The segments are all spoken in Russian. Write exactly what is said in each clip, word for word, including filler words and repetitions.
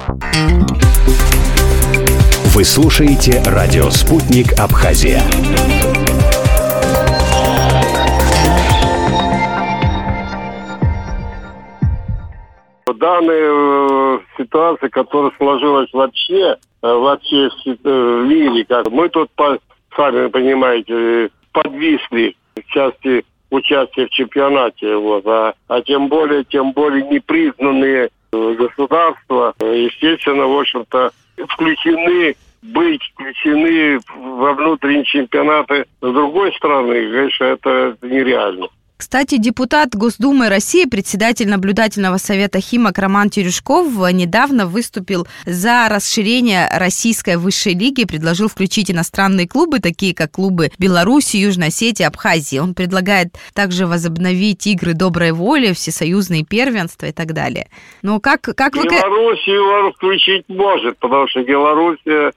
Вы слушаете радио «Спутник Абхазия». Данная ситуация, которая сложилась вообще, вообще в мире, как мы тут, сами понимаете, подвисли в части участия в чемпионате, вот, а, а тем более, тем более непризнанные государства, естественно, в общем-то, включены, быть включены во внутренние чемпионаты с другой стороны, конечно, это нереально. Кстати, депутат Госдумы России, председатель наблюдательного совета «Химок» Роман Терешков недавно выступил за расширение российской высшей лиги, предложил включить иностранные клубы, такие как клубы Беларуси, Южной Осетии, Абхазии. Он предлагает также возобновить игры доброй воли, всесоюзные первенства и так далее. Но как, как вы... Белоруссию он включить может, потому что Белоруссия,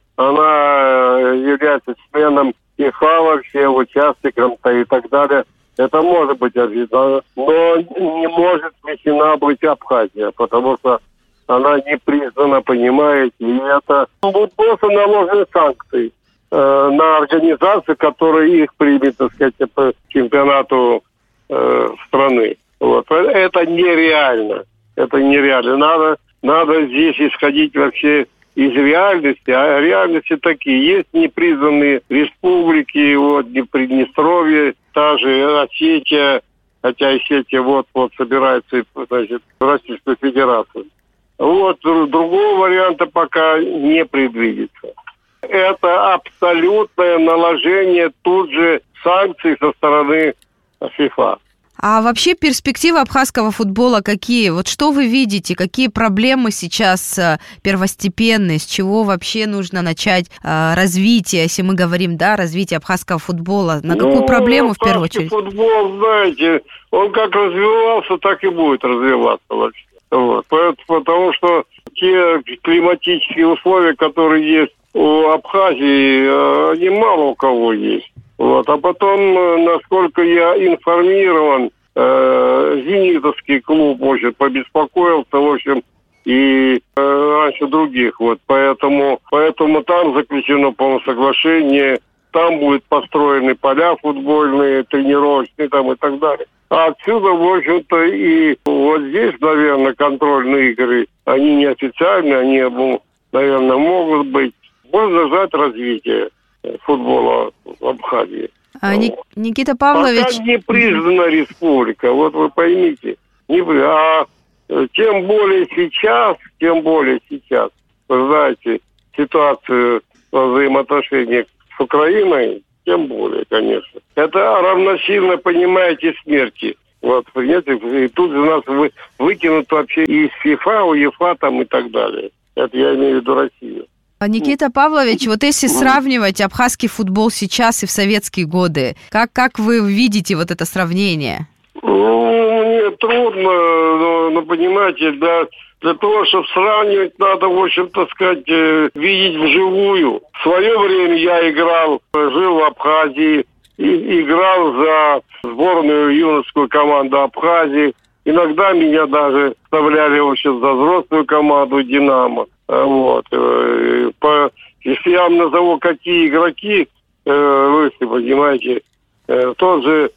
она является членом ФИФА вообще, участником и так далее. Это может быть обидно, но не может включена быть Абхазия, потому что она не признана, понимаете, и это будут просто наложены санкции э, на организации, которые их примет, так сказать, по чемпионату э, страны. Вот. Это нереально. Это нереально. Надо, надо здесь исходить вообще из реальности, а реальности такие. Есть непризнанные республики, вот, Приднестровье, та же Осетия, хотя Осетия вот-вот собирается, значит, в Российскую Федерацию. Вот, другого варианта пока не предвидится. Это абсолютное наложение тут же санкций со стороны ФИФА. А вообще перспективы абхазского футбола какие? Вот что вы видите? Какие проблемы сейчас первостепенные? С чего вообще нужно начать э, развитие, если мы говорим, да, развитие абхазского футбола? На какую ну, проблему в первую очередь? Футбол, знаете, он как развивался, так и будет развиваться вообще. Вот. Потому что те климатические условия, которые есть у Абхазии, они мало у кого есть. Вот. А потом, насколько я информирован, э, Зенитовский клуб, в общем, побеспокоился, в общем, и э, раньше других. Вот. Поэтому, поэтому там заключено, по-моему, соглашение, там будут построены поля футбольные, тренировочные там и так далее. А отсюда, в общем-то, и вот здесь, наверное, контрольные игры, они неофициальные, они, наверное, могут быть. Можно ждать развития футбола в Абхазии. А, Ник- Никита Павлович... Пока не признана республика, вот вы поймите. Не, а тем более сейчас, тем более сейчас, вы знаете, ситуацию во взаимоотношениях с Украиной, тем более, конечно. Это равносильно, понимаете, смерти. Вот, понимаете, и тут же нас вы, выкинут вообще из ФИФА, УЕФА там и так далее. Это я имею в виду Россию. Никита Павлович, вот если сравнивать абхазский футбол сейчас и в советские годы, как, как вы видите вот это сравнение? Ну, мне трудно, но, но понимаете, для, для того, чтобы сравнивать, надо, в общем-то, сказать, видеть вживую. В свое время я играл, жил в Абхазии, и, играл за сборную юношескую команду Абхазии. Иногда меня даже вставляли, в общем, за взрослую команду «Динамо». Вот. По, если я вам назову, какие игроки, вы понимаете, тот же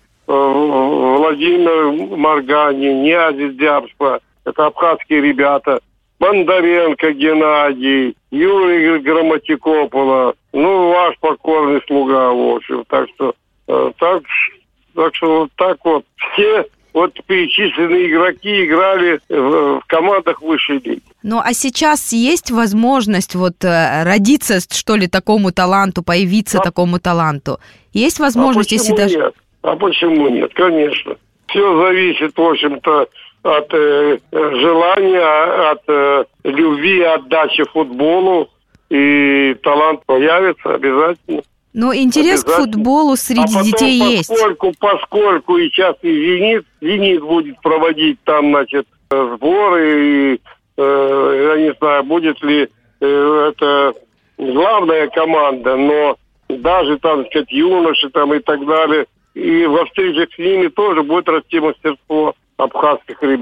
Владимир Марганин, Ниязис Дябшпа, это абхазские ребята, Бондаренко Геннадий, Юрий Грамматикопола, ну, ваш покорный слуга, в общем. Так что, так, так что вот так вот все... Вот перечисленные игроки играли в, в командах высшей лиги. Ну, а сейчас есть возможность вот родиться, что ли, такому таланту, появиться а, такому таланту? Есть возможность, а если даже... Нет? А почему нет? Конечно. Все зависит, в общем-то, от э, желания, от э, любви, отдачи футболу. И талант появится обязательно. Но интерес к футболу среди а потом, детей есть. Поскольку, поскольку и сейчас и «Зенит», «Зенит» будет проводить там, значит, сборы, и, э, я не знаю, будет ли э, это главная команда, но даже там, так сказать, юноши там и так далее, и во встречах с ними тоже будет расти мастерство абхазских ребят.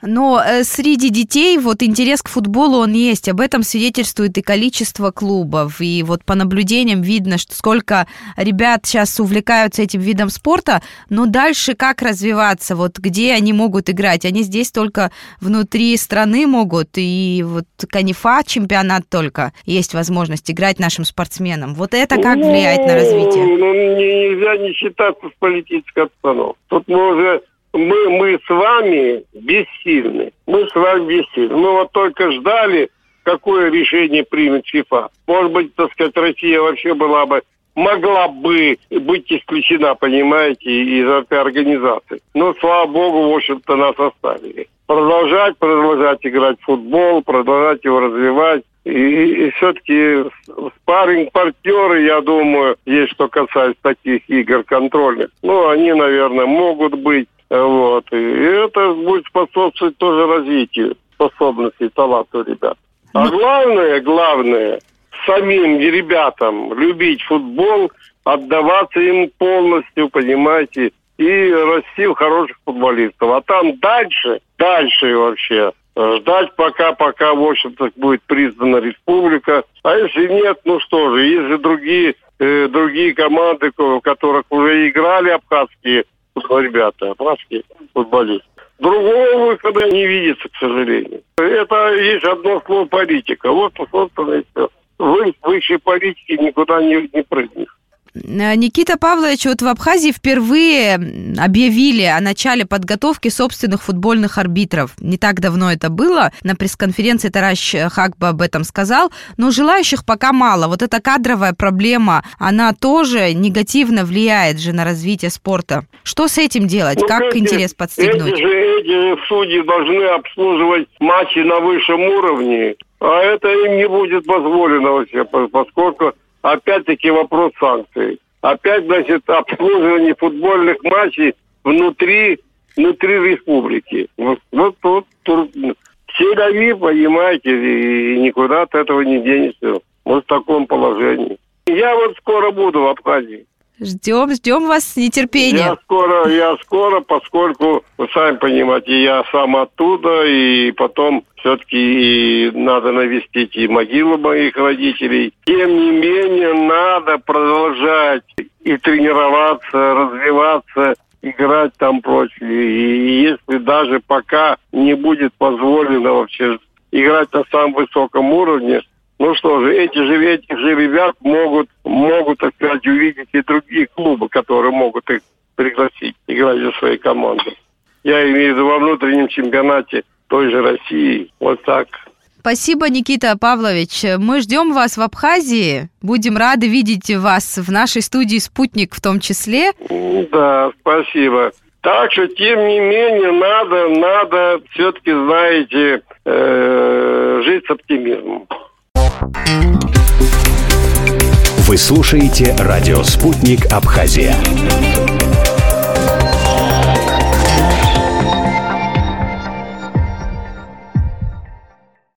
Но э, среди детей вот интерес к футболу он есть. Об этом свидетельствует и количество клубов. И вот по наблюдениям видно, что сколько ребят сейчас увлекаются этим видом спорта. Но дальше как развиваться? Вот где они могут играть? Они здесь только внутри страны могут. И вот Канифа чемпионат только есть возможность играть нашим спортсменам. Вот это как влияет на развитие? Ну, нельзя не считаться с политической обстановкой. Тут мы уже... Мы, мы с вами бессильны. Мы с вами бессильны. Мы вот только ждали, какое решение примет ФИФА. Может быть, так сказать, Россия вообще была бы, могла бы быть исключена, понимаете, из этой организации. Но, слава богу, в общем-то, нас оставили. Продолжать, продолжать играть в футбол, продолжать его развивать. И, и, и все-таки спарринг-партнеры, я думаю, есть, что касается таких игр контрольных. Ну, они, наверное, могут быть. Вот. И это будет способствовать тоже развитию способностей, талантов ребят. А главное, главное, самим ребятам любить футбол, отдаваться им полностью, понимаете, и расти в хороших футболистов. А там дальше, дальше вообще ждать, пока, пока, в общем-то, будет признана республика. А если нет, ну что же, есть же другие, э, другие команды, в которых уже играли абхазские ребята, абхазские футболисты. Другого выхода не видится, к сожалению. Это есть одно слово политика. Вот, собственно, и все. Вы высшей политики никуда не, не прыгнешь. Никита Павлович, вот в Абхазии впервые объявили о начале подготовки собственных футбольных арбитров. Не так давно это было. На пресс-конференции Тарас Хакба об этом сказал. Но желающих пока мало. Вот эта кадровая проблема, она тоже негативно влияет же на развитие спорта. Что с этим делать? Ну, как эти, интерес подстегнуть? Эти же, эти судьи должны обслуживать матчи на высшем уровне. А это им не будет позволено вообще, поскольку... Опять-таки вопрос санкций. Опять, значит, обслуживание футбольных матчей внутри, внутри республики. Вот, вот, вот, все дави, понимаете, и никуда от этого не денешься. Вот в таком положении. Я вот скоро буду в Абхазии. Ждем, ждем вас с нетерпением. Я скоро, я скоро, поскольку, вы сами понимаете, я сам оттуда, и потом все-таки надо навестить и могилу моих родителей. Тем не менее, надо продолжать и тренироваться, развиваться, играть там прочее. И если даже пока не будет позволено вообще играть на самом высоком уровне, ну что же, эти же, этих же ребят могут, могут, так сказать, увидеть и другие клубы, которые могут их пригласить играть за свои команды. Я имею в виду во внутреннем чемпионате той же России. Вот так. Спасибо, Никита Павлович. Мы ждем вас в Абхазии. Будем рады видеть вас в нашей студии «Спутник» в том числе. Да, спасибо. Так что, тем не менее, надо, надо все-таки, знаете, э, жить с оптимизмом. Вы слушаете радио «Спутник Абхазия».